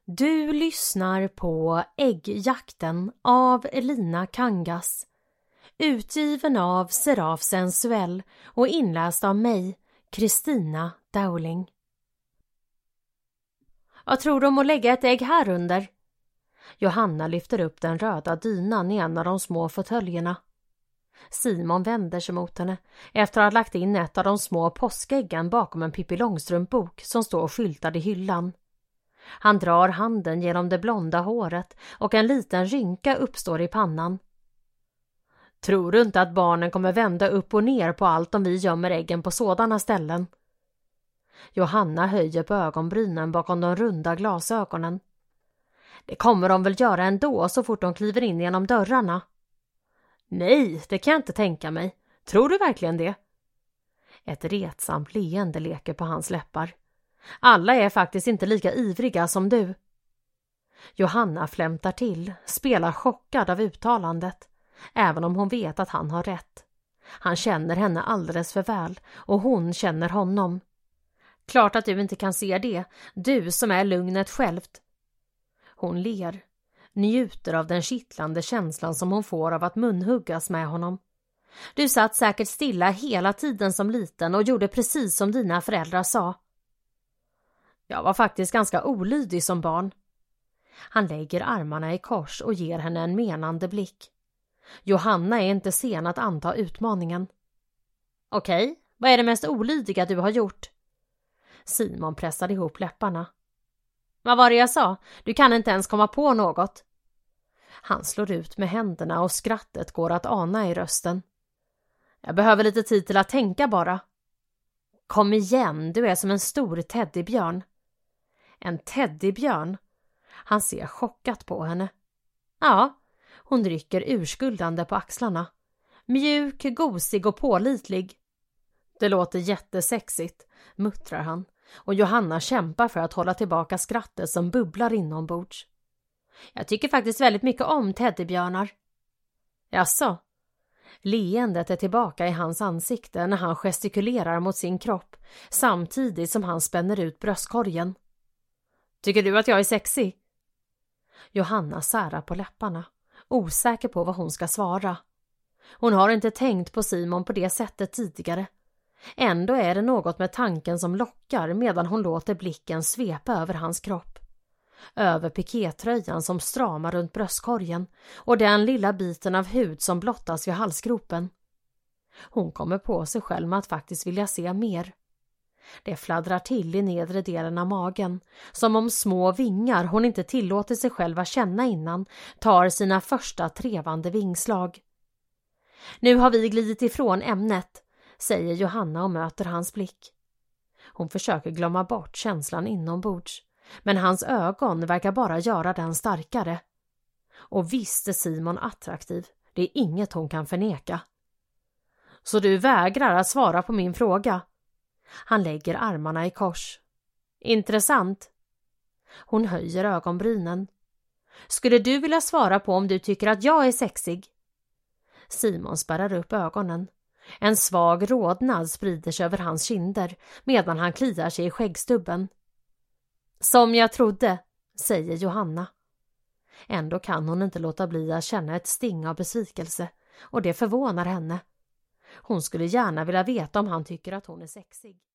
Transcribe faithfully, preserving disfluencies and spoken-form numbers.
Du lyssnar på Äggjakten av Elina Kangas, utgiven av Seraf Sensuell och inläst av mig, Kristina Dowling. Jag tror de må lägga ett ägg här under. Johanna lyfter upp den röda dynan i en av de små fåtöljerna. Simon vänder sig mot henne efter att ha lagt in ett av de små påskäggen bakom en Pippi Långstrump-bok som står skyltad i hyllan. Han drar handen genom det blonda håret och en liten rynka uppstår i pannan. Tror du inte att barnen kommer vända upp och ner på allt om vi gömmer äggen på sådana ställen? Johanna höjer på ögonbrynen bakom de runda glasögonen. Det kommer de väl göra ändå så fort de kliver in genom dörrarna. Nej, det kan jag inte tänka mig. Tror du verkligen det? Ett retsamt leende leker på hans läppar. Alla är faktiskt inte lika ivriga som du. Johanna flämtar till, spelar chockad av uttalandet, även om hon vet att han har rätt. Han känner henne alldeles för väl och hon känner honom. Klart att du inte kan se det, du som är lugnet självt. Hon ler, njuter av den kittlande känslan som hon får av att munhuggas med honom. Du satt säkert stilla hela tiden som liten och gjorde precis som dina föräldrar sa. Jag var faktiskt ganska olydig som barn. Han lägger armarna i kors och ger henne en menande blick. Johanna är inte sen att anta utmaningen. Okej, vad är det mest olydiga du har gjort? Simon pressade ihop läpparna. Vad var det jag sa? Du kan inte ens komma på något. Han slår ut med händerna och skrattet går att ana i rösten. Jag behöver lite tid till att tänka bara. Kom igen, du är som en stor teddybjörn. En teddybjörn? Han ser chockat på henne. Ja, hon rycker urskuldande på axlarna. Mjuk, gosig och pålitlig. Det låter jättesexigt, muttrar han. Och Johanna kämpar för att hålla tillbaka skrattet som bubblar inombords. Jag tycker faktiskt väldigt mycket om teddybjörnar. Jaså? Leendet är tillbaka i hans ansikte när han gestikulerar mot sin kropp samtidigt som han spänner ut bröstkorgen. Tycker du att jag är sexig? Johanna särar på läpparna, osäker på vad hon ska svara. Hon har inte tänkt på Simon på det sättet tidigare. Ändå är det något med tanken som lockar medan hon låter blicken svepa över hans kropp. Över pikétröjan som stramar runt bröstkorgen och den lilla biten av hud som blottas vid halsgropen. Hon kommer på sig själv med att faktiskt vilja se mer. Det fladdrar till i nedre delen av magen, som om små vingar hon inte tillåter sig själv att känna innan tar sina första trevande vingslag. Nu har vi glidit ifrån ämnet, säger Johanna och möter hans blick. Hon försöker glömma bort känslan inombords, men hans ögon verkar bara göra den starkare. Och visst är Simon attraktiv, det är inget hon kan förneka. Så du vägrar att svara på min fråga? Han lägger armarna i kors. Intressant. Hon höjer ögonbrynen. Skulle du vilja svara på om du tycker att jag är sexig? Simon spärrar upp ögonen. En svag rodnad sprider sig över hans kinder medan han kliar sig i skäggstubben. Som jag trodde, säger Johanna. Ändå kan hon inte låta bli att känna ett sting av besvikelse och det förvånar henne. Hon skulle gärna vilja veta om han tycker att hon är sexig.